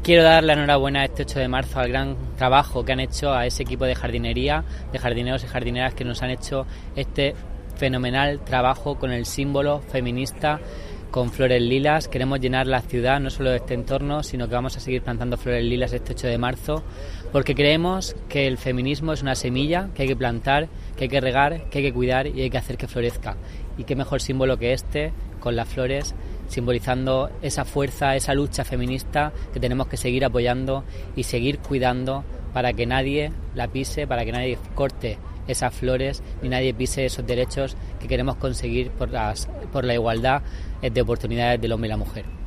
Quiero dar la enhorabuena este 8 de marzo al gran trabajo que han hecho a ese equipo de jardinería, de jardineros y jardineras que nos han hecho este fenomenal trabajo con el símbolo feminista, con flores lilas. Queremos llenar la ciudad, no solo de este entorno, sino que vamos a seguir plantando flores lilas este 8 de marzo, porque creemos que el feminismo es una semilla que hay que plantar, que hay que regar, que hay que cuidar y hay que hacer que florezca. Y qué mejor símbolo que este, con las flores, simbolizando esa fuerza, esa lucha feminista que tenemos que seguir apoyando y seguir cuidando para que nadie la pise, para que nadie corte esas flores ni nadie pise esos derechos que queremos conseguir por la igualdad de oportunidades del hombre y la mujer.